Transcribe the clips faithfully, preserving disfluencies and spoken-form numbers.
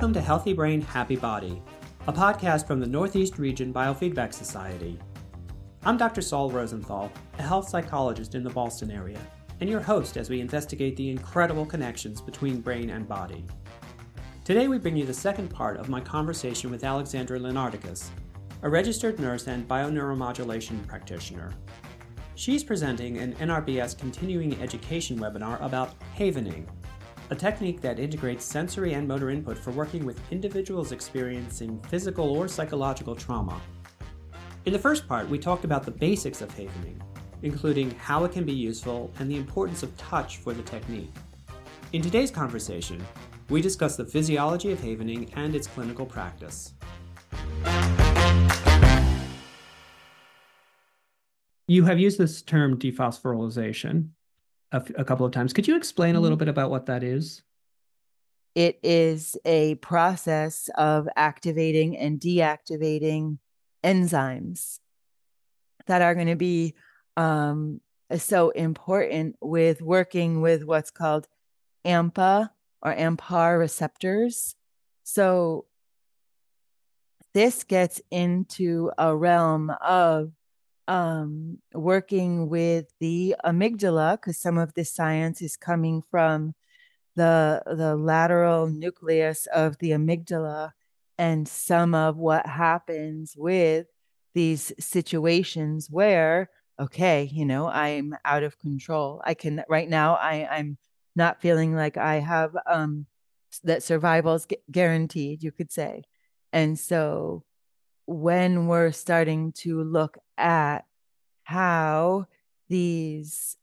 Welcome to Healthy Brain, Happy Body, a podcast from the Northeast Region Biofeedback Society. I'm Doctor Saul Rosenthal, a health psychologist in the Boston area, and your host as we investigate the incredible connections between brain and body. Today we bring you the second part of my conversation with Alexandra Lenardicus, a registered nurse and bioneuromodulation practitioner. She's presenting an N R B S continuing education webinar about havening, a technique that integrates sensory and motor input for working with individuals experiencing physical or psychological trauma. In the first part, we talked about the basics of havening, including how it can be useful and the importance of touch for the technique. In today's conversation, we discuss the physiology of havening and its clinical practice. You have used this term dephosphorylation a, f- a couple of times. Could you explain a little bit about what that is? It is a process of activating and deactivating enzymes that are going to be um, so important with working with what's called AMPA or AMPAR receptors. So this gets into a realm of um, working with the amygdala, because some of this science is coming from the, the lateral nucleus of the amygdala, and some of what happens with these situations where, okay, you know, I'm out of control. I can, right now, I, I'm not feeling like I have, um, that survival's gu- guaranteed, you could say. And so when we're starting to look at how these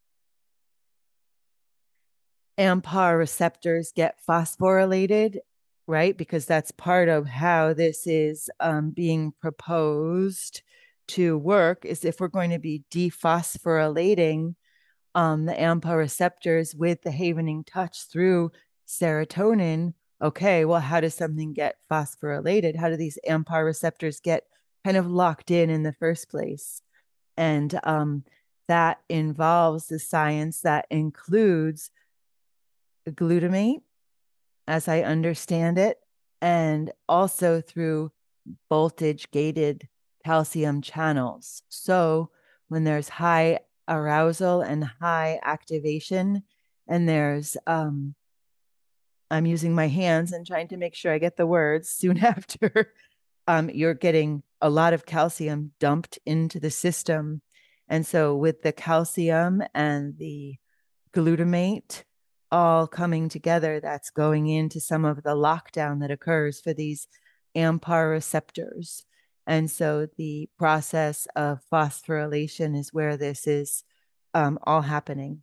AMPA receptors get phosphorylated, right? Because that's part of how this is um, being proposed to work, is if we're going to be dephosphorylating um, the AMPA receptors with the havening touch through serotonin. Okay, well, how does something get phosphorylated? How do these AMPA receptors get kind of locked in in the first place? And um, that involves the science that includes glutamate, as I understand it, and also through voltage gated calcium channels. So when there's high arousal and high activation, and there's, um, I'm using my hands and trying to make sure I get the words soon after, um, you're getting a lot of calcium dumped into the system. And so with the calcium and the glutamate all coming together, that's going into some of the lockdown that occurs for these AMPA receptors. And so the process of phosphorylation is where this is um, all happening.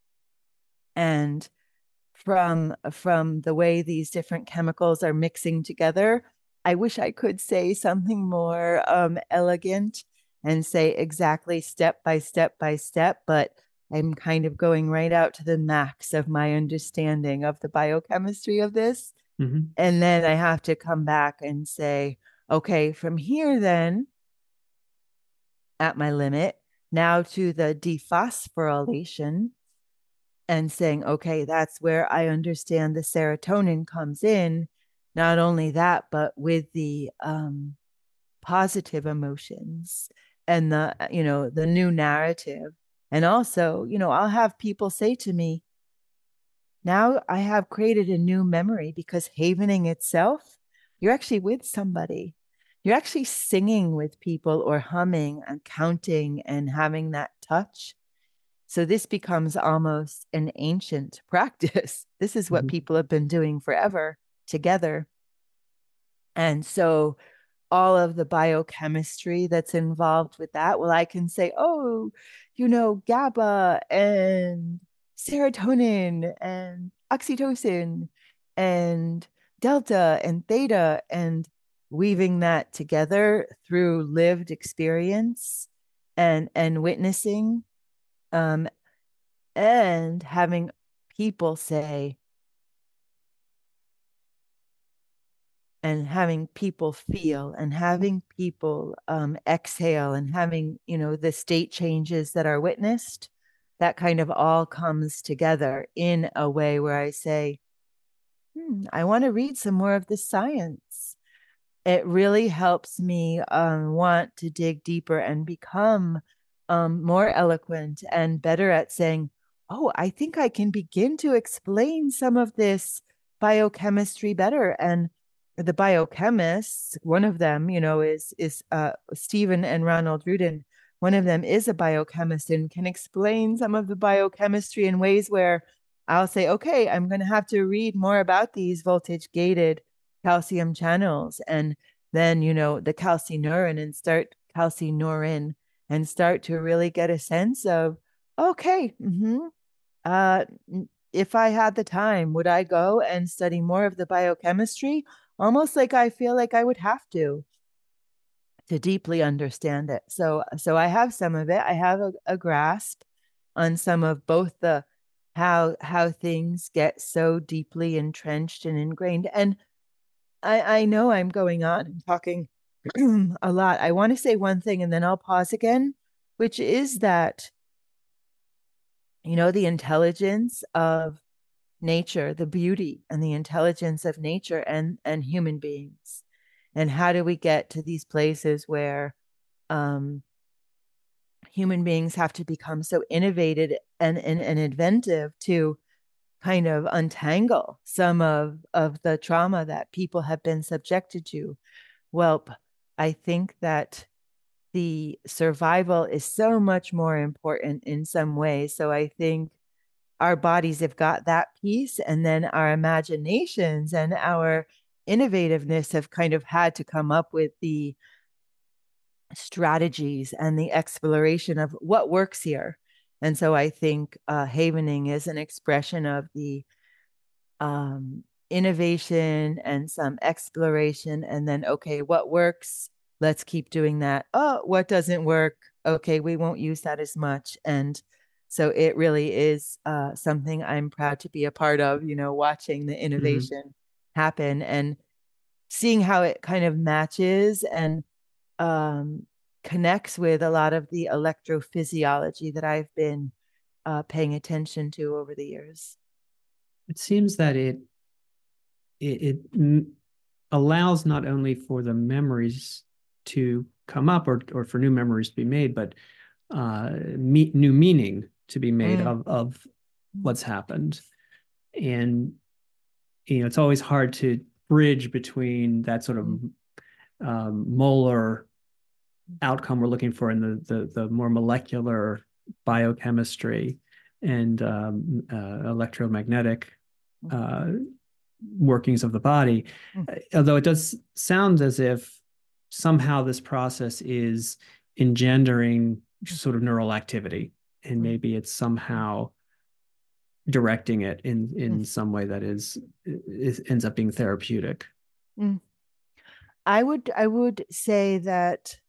And from, from the way these different chemicals are mixing together, I wish I could say something more um, elegant and say exactly step by step by step, but I'm kind of going right out to the max of my understanding of the biochemistry of this. Mm-hmm. And then I have to come back and say, okay, from here then, at my limit, now to the dephosphorylation, and saying, okay, that's where I understand the serotonin comes in. Not only that, but with the um, positive emotions and the, you know, the new narrative. And also, you know, I'll have people say to me, now I have created a new memory, because havening itself, you're actually with somebody. You're actually singing with people or humming and counting and having that touch. So this becomes almost an ancient practice. This is what mm-hmm. people have been doing forever together. And so all of the biochemistry that's involved with that, well, I can say, oh, you know, GABA and serotonin and oxytocin and delta and theta, and weaving that together through lived experience and and witnessing, um, and having people say, and having people feel, and having people um, exhale, and having, you know, the state changes that are witnessed, that kind of all comes together in a way where I say, hmm, I want to read some more of the science. It really helps me um, want to dig deeper and become um, more eloquent and better at saying, oh, I think I can begin to explain some of this biochemistry better. And the biochemists, one of them, you know, is is uh, Stephen and Ronald Rudin. One of them is a biochemist and can explain some of the biochemistry in ways where I'll say, okay, I'm going to have to read more about these voltage gated calcium channels and then, you know, the calcineurin and start calcineurin and start to really get a sense of, okay, mm-hmm, uh, if I had the time, would I go and study more of the biochemistry? Almost like I feel like I would have to to deeply understand it. So, so I have some of it. I have a, a grasp on some of both the how how things get so deeply entrenched and ingrained. And I I know I'm going on and talking a lot. I want to say one thing and then I'll pause again, which is that, you know, the intelligence of nature, the beauty and the intelligence of nature and and human beings. And how do we get to these places where um human beings have to become so innovative and, and, and inventive to kind of untangle some of of the trauma that people have been subjected to. Well, I think that the survival is so much more important in some ways. So I think our bodies have got that piece, and then our imaginations and our innovativeness have kind of had to come up with the strategies and the exploration of what works here. And so I think uh, havening is an expression of the um, innovation and some exploration. And then, okay, what works? Let's keep doing that. Oh, what doesn't work? Okay, we won't use that as much. And so it really is uh, something I'm proud to be a part of, you know, watching the Mm-hmm. innovation happen and seeing how it kind of matches and um, connects with a lot of the electrophysiology that I've been uh, paying attention to over the years. It seems that it it, it allows not only for the memories to come up or or for new memories to be made, but uh, me, new meaning to be made Mm. of of what's happened. And you know, it's always hard to bridge between that sort of Mm. um, molar outcome we're looking for in the the, the more molecular biochemistry and um, uh, electromagnetic uh, workings of the body. Mm. Although it does sound as if somehow this process is engendering sort of neural activity, and Mm. maybe it's somehow directing it in Mm. in some way that is, is ends up being therapeutic. Mm. I would I would say that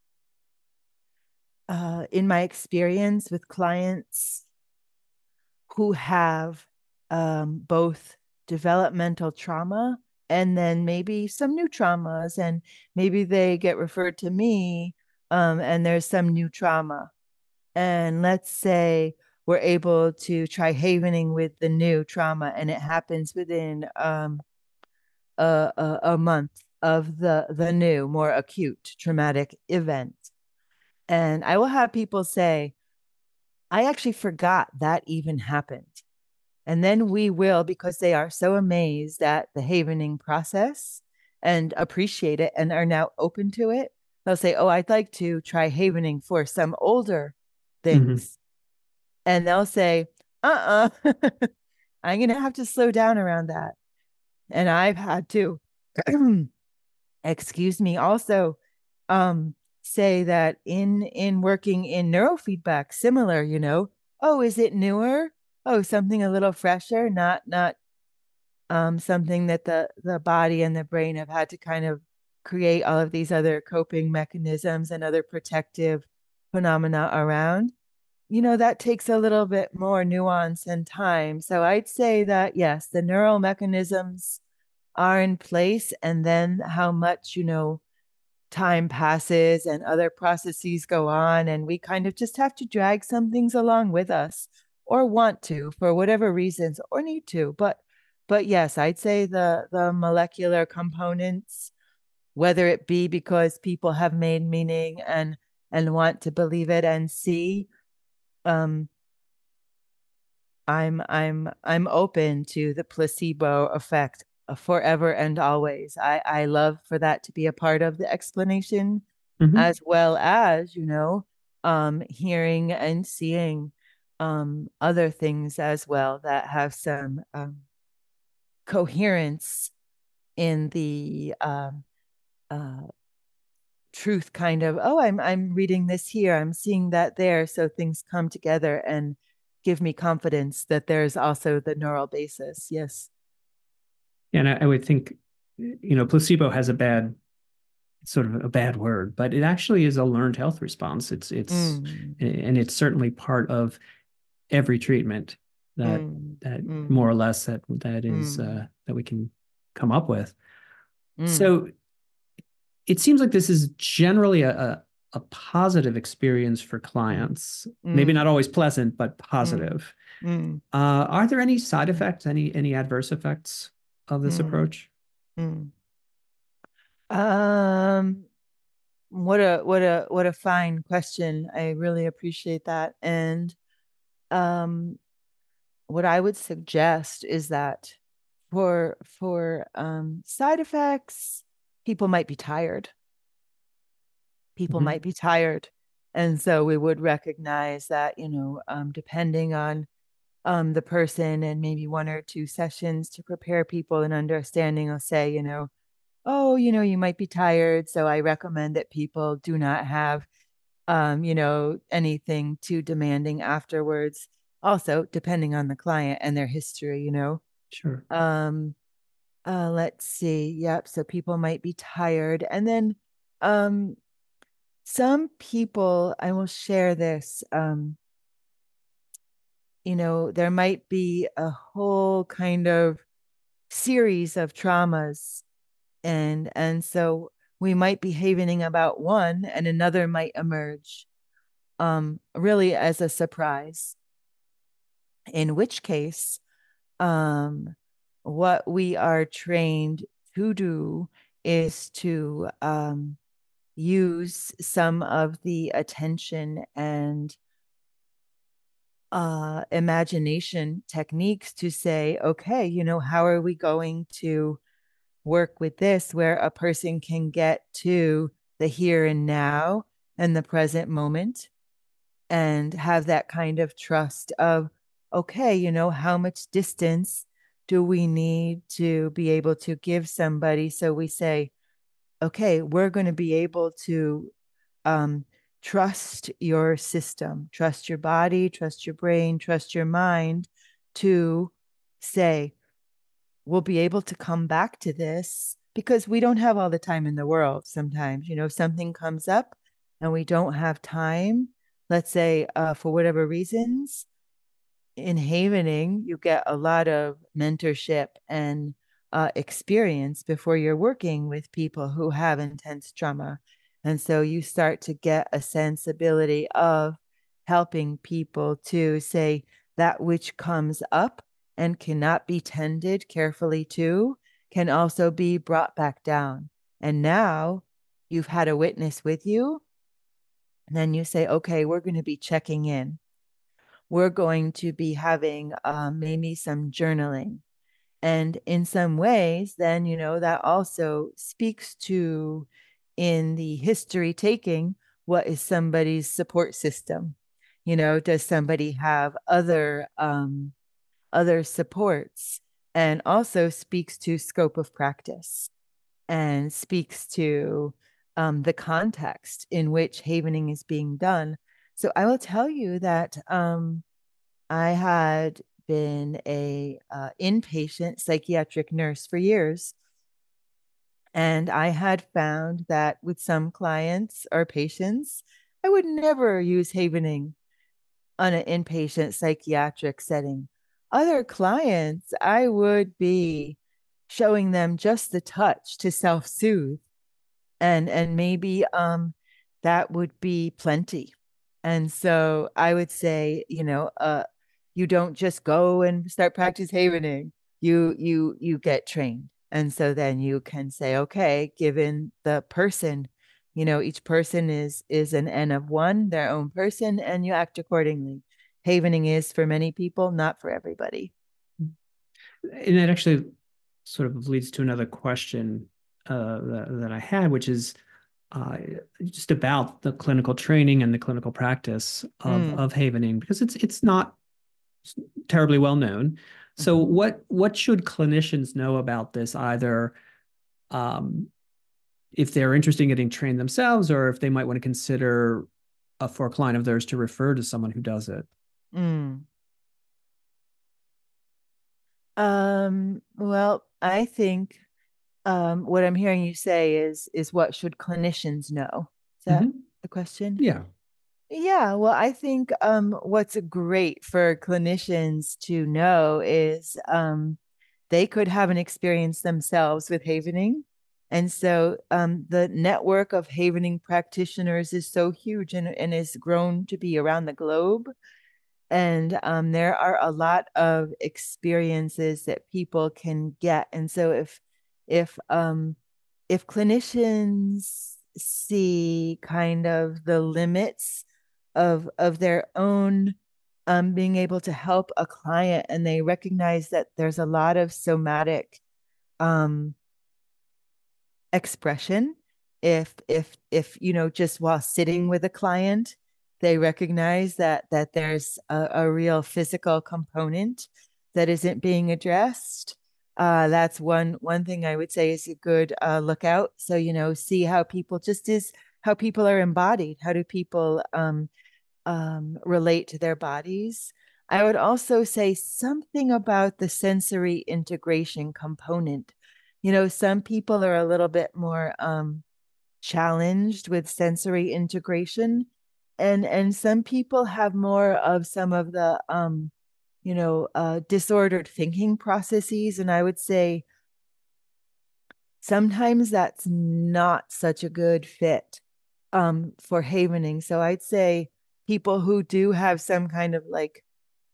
uh, in my experience with clients who have um, both developmental trauma and then maybe some new traumas, and maybe they get referred to me um, and there's some new trauma. And let's say we're able to try havening with the new trauma, and it happens within um, a, a, a month of the the new, more acute traumatic event. And I will have people say, I actually forgot that even happened. And then we will, because they are so amazed at the havening process and appreciate it and are now open to it, they'll say, oh, I'd like to try havening for some older Mm-hmm. things. And they'll say, uh uh-uh. uh, I'm going to have to slow down around that. And I've had to, excuse me, also um, say that in in working in neurofeedback, similar, you know, oh, is it newer? Oh, something a little fresher, not not um, something that the the body and the brain have had to kind of create all of these other coping mechanisms and other protective phenomena around. You know, that takes a little bit more nuance and time. So I'd say that yes, the neural mechanisms are in place, and then how much, you know, time passes and other processes go on, and we kind of just have to drag some things along with us or want to for whatever reasons or need to. But but yes, I'd say the the molecular components, whether it be because people have made meaning and and want to believe it and see, um, I'm I'm I'm open to the placebo effect forever and always. I I love for that to be a part of the explanation, Hmm. as well as, you know, um, hearing and seeing um, other things as well that have some um, coherence in the um, uh, truth kind of, oh, i'm i'm reading this here, I'm seeing that there, so things come together and give me confidence that there's also the neural basis. Yes. And I, I would think, you know, placebo has a bad sort of a bad word, but it actually is a learned health response. It's it's mm, and it's certainly part of every treatment that mm, that more mm, or less that that is mm, uh, that we can come up with. mm, So it seems like this is generally a, a, a positive experience for mm, clients. Maybe not mm, always pleasant, but mm, positive. mm, Uh, are there any side effects, any any adverse effects of this mm, approach? mm. um what a what a what a fine question. I really appreciate that. And um what I would suggest is that for for um, side effects, people might be tired. People Mhm. might be tired, and so we would recognize that, you know, um, depending on um, the person, and maybe one or two sessions to prepare people and understanding, I'll say, you know, oh, you know, you might be tired, so I recommend that people do not have um, you know, anything too demanding afterwards. Also, depending on the client and their history, you know. Sure. Um, uh, let's see. Yep. So people might be tired. And then um, some people, I will share this, um, you know, there might be a whole kind of series of traumas. And and so we might be havening about one and another might emerge um, really as a surprise. In which case, um, what we are trained to do is to um, use some of the attention and uh, imagination techniques to say, okay, you know, how are we going to work with this where a person can get to the here and now and the present moment and have that kind of trust of, okay, you know, how much distance do we need to be able to give somebody? So we say, okay, we're going to be able to um, trust your system, trust your body, trust your brain, trust your mind to say, we'll be able to come back to this because we don't have all the time in the world sometimes. You know, something comes up and we don't have time, let's say, uh, for whatever reasons. In Havening, you get a lot of mentorship and uh, experience before you're working with people who have intense trauma. And so you start to get a sensibility of helping people to say that which comes up and cannot be tended carefully to can also be brought back down. And now you've had a witness with you. And then you say, okay, we're going to be checking in. We're going to be having um, maybe some journaling. And in some ways, then, you know, that also speaks to in the history taking, what is somebody's support system? You know, does somebody have other um, other supports? And also speaks to scope of practice and speaks to um, the context in which havening is being done. So I will tell you that um, I had been a uh, inpatient psychiatric nurse for years, and I had found that with some clients or patients, I would never use havening on an inpatient psychiatric setting. Other clients, I would be showing them just the touch to self-soothe, and and maybe um that would be plenty. And so I would say, you know, uh you don't just go and start practice havening. you you you get trained. And so then you can say, okay, given the person, you know, each person is is an N of one, their own person, and you act accordingly. Havening is for many people, not for everybody. And that actually sort of leads to another question uh, that, that I had, which is uh, just about the clinical training and the clinical practice of Mm. of havening, because it's it's not terribly well known. So Mhm. what what should clinicians know about this, either um, if they're interested in getting trained themselves, or if they might want to consider uh, for a client of theirs to refer to someone who does it? Mm. Um, well, I think um, what I'm hearing you say is is what should clinicians know? Is that Mm-hmm. the question? Yeah. Yeah, well, I think um, what's great for clinicians to know is um, they could have an experience themselves with havening. And so um, the network of havening practitioners is so huge and, and is grown to be around the globe. And um, there are a lot of experiences that people can get. And so if if um, if clinicians see kind of the limits of of their own um, being able to help a client, and they recognize that there's a lot of somatic um, expression, if if if you know, just while sitting with a client, they recognize that that there's a, a real physical component that isn't being addressed. Uh, that's one one thing I would say is a good uh, lookout. So, you know, see how people just is how people are embodied. How do people um, um, relate to their bodies? I would also say something about the sensory integration component. You know, some people are a little bit more um, challenged with sensory integration, and and some people have more of some of the um, you know, uh, disordered thinking processes. And I would say sometimes that's not such a good fit um, for havening. So I'd say people who do have some kind of like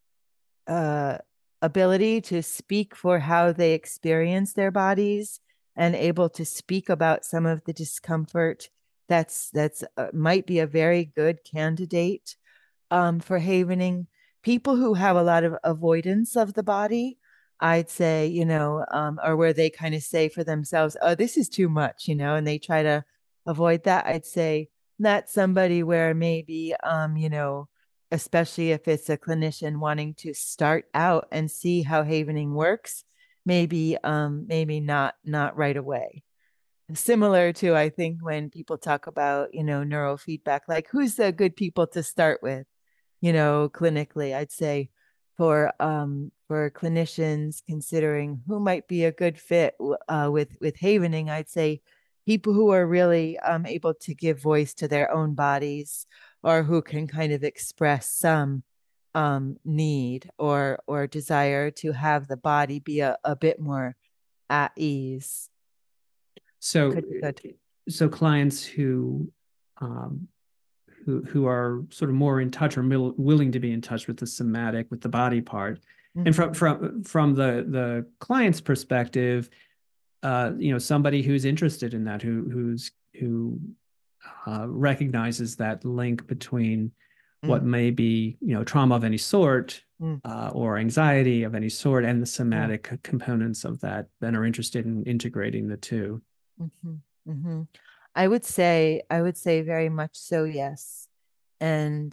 uh, ability to speak for how they experience their bodies and able to speak about some of the discomfort, that's that's uh, might be a very good candidate um, for havening. People who have a lot of avoidance of the body, I'd say, you know, um, or where they kind of say for themselves, oh, this is too much, you know, and they try to avoid that. I'd say that's somebody where maybe, um, you know, especially if it's a clinician wanting to start out and see how havening works, maybe, um, maybe not, not right away. Similar to, I think, when people talk about, you know, neurofeedback, like who's the good people to start with, you know, clinically. I'd say for um for clinicians considering who might be a good fit uh, with with havening, I'd say people who are really um, able to give voice to their own bodies, or who can kind of express some um, need or or desire to have the body be a, a bit more at ease. So, Could be good. so clients who um, who who are sort of more in touch or mil- willing to be in touch with the somatic, with the body part, and from Mm-hmm. from from the the client's perspective, uh, you know, somebody who's interested in that, who who's who uh, recognizes that link between what Mm, may be, you know, trauma of any sort, mm, uh, or anxiety of any sort, and the yeah. somatic components of that, then are interested in integrating the two. Mm-hmm. Mm-hmm. I would say, I would say very much so, yes. And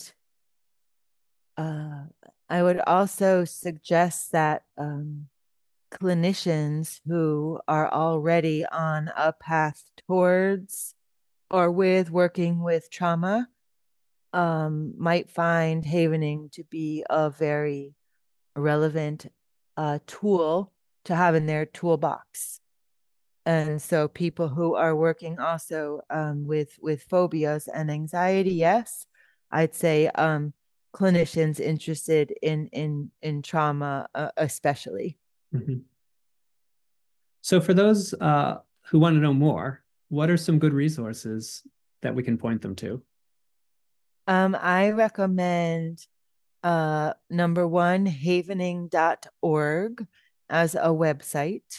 uh, I would also suggest that um, clinicians who are already on a path towards or with working with trauma um, might find havening to be a very relevant uh, tool to have in their toolbox. And so people who are working also um, with with phobias and anxiety, yes, I'd say um, clinicians interested in in in trauma, uh, especially. Mhm. So, for those uh, who want to know more, what are some good resources that we can point them to? Um, I recommend uh, number one, havening dot org. as a website.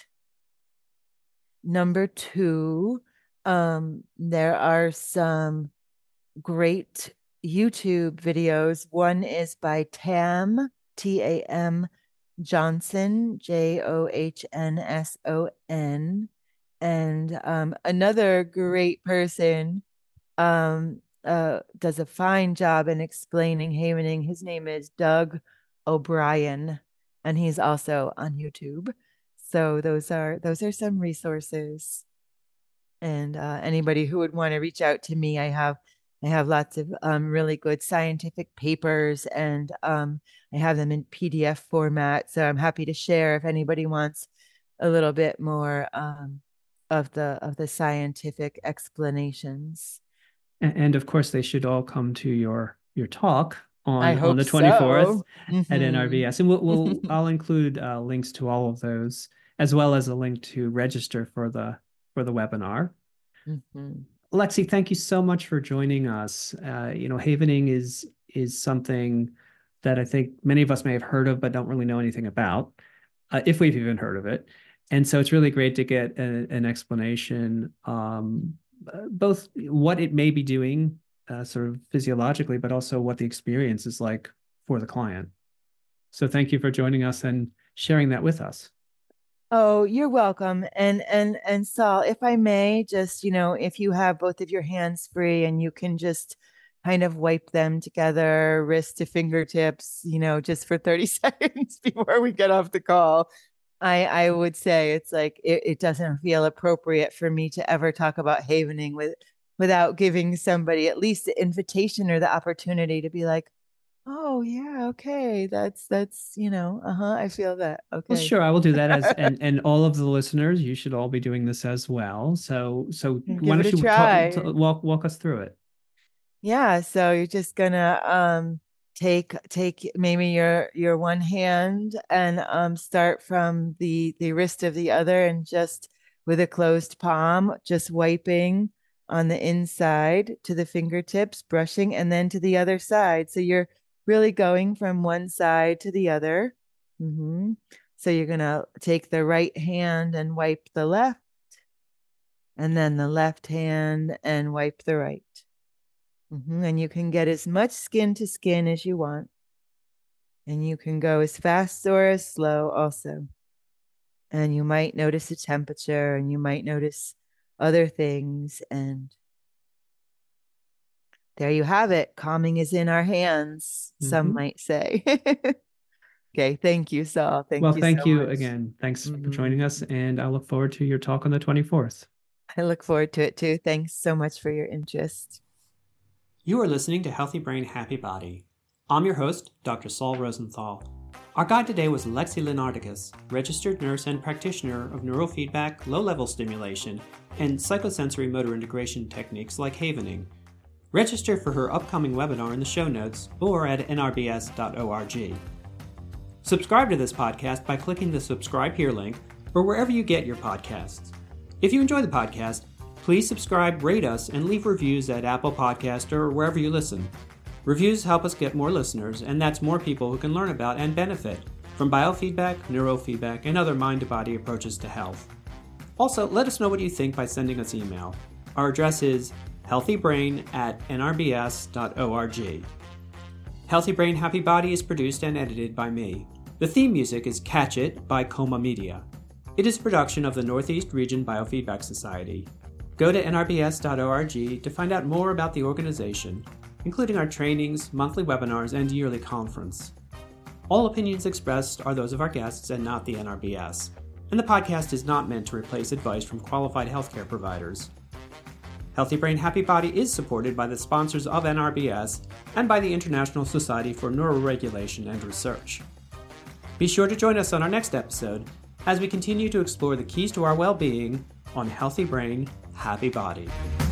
Number two, um, there are some great YouTube videos. One is by Tam, T A M Johnson, J O H N S O N. And um, another great person um, uh, does a fine job in explaining havening. His name is Doug O'Brien, and he's also on YouTube. So those are those are some resources. And uh, anybody who would want to reach out to me, I have I have lots of um, really good scientific papers, and um, I have them in P D F format. So I'm happy to share if anybody wants a little bit more um, of the of the scientific explanations. And, and of course, they should all come to your your talk I on hope on the twenty-fourth so. at Mhm. N R B S, and we'll, we'll I'll include uh, links to all of those, as well as a link to register for the for the webinar. Mhm. Lexi, thank you so much for joining us. Uh, you know, havening is is something that I think many of us may have heard of, but don't really know anything about, uh, if we've even heard of it. And so it's really great to get a, an explanation, um, both what it may be doing uh, sort of physiologically, but also what the experience is like for the client. So thank you for joining us and sharing that with us. Oh, you're welcome. And and and Saul, if I may, just, you know, if you have both of your hands free and you can just kind of wipe them together, wrist to fingertips, you know, just for thirty seconds before we get off the call. I I would say it's like it, it doesn't feel appropriate for me to ever talk about havening with without giving somebody at least the invitation or the opportunity to be like, oh yeah, okay, that's that's you know, uh-huh, I feel that. Okay. Well, sure, I will do that as and and all of the listeners, you should all be doing this as well. So so Give why don't it a you try. talk, talk, walk walk us through it? Yeah, so you're just gonna um take take maybe your your one hand and um start from the the wrist of the other, and just with a closed palm, just wiping on the inside to the fingertips, brushing, and then to the other side. So you're really going from one side to the other. Mm-hmm. So you're gonna take the right hand and wipe the left, and then the left hand and wipe the right. Mm-hmm. And you can get as much skin to skin as you want. And you can go as fast or as slow also. And you might notice the temperature, and you might notice other things. And there you have it. Calming is in our hands, some Mm-hmm. might say. Okay. Thank you, Saul. Thank Well, you thank so you much. again. Thanks Mm-hmm. for joining us, and I look forward to your talk on the twenty-fourth. I look forward to it too. Thanks so much for your interest. You are listening to Healthy Brain, Happy Body. I'm your host, Doctor Saul Rosenthal. Our guide today was Lexi Lenardicus, registered nurse and practitioner of neurofeedback, low-level stimulation, and psychosensory motor integration techniques like havening. Register for her upcoming webinar in the show notes or at N R B S dot org. Subscribe to this podcast by clicking the subscribe here link or wherever you get your podcasts. If you enjoy the podcast, please subscribe, rate us, and leave reviews at Apple Podcast or wherever you listen. Reviews help us get more listeners, and that's more people who can learn about and benefit from biofeedback, neurofeedback, and other mind-to-body approaches to health. Also, let us know what you think by sending us email. Our address is healthybrain at N R B S dot org. Healthy Brain, Happy Body is produced and edited by me. The theme music is Catch It by Coma Media. It is a production of the Northeast Region Biofeedback Society. Go to N R B S dot org to find out more about the organization, including our trainings, monthly webinars, and yearly conference. All opinions expressed are those of our guests and not the N R B S, and the podcast is not meant to replace advice from qualified healthcare providers. Healthy Brain, Happy Body is supported by the sponsors of N R B S and by the International Society for Neuroregulation and Research. Be sure to join us on our next episode as we continue to explore the keys to our well-being on Healthy Brain, Happy Body.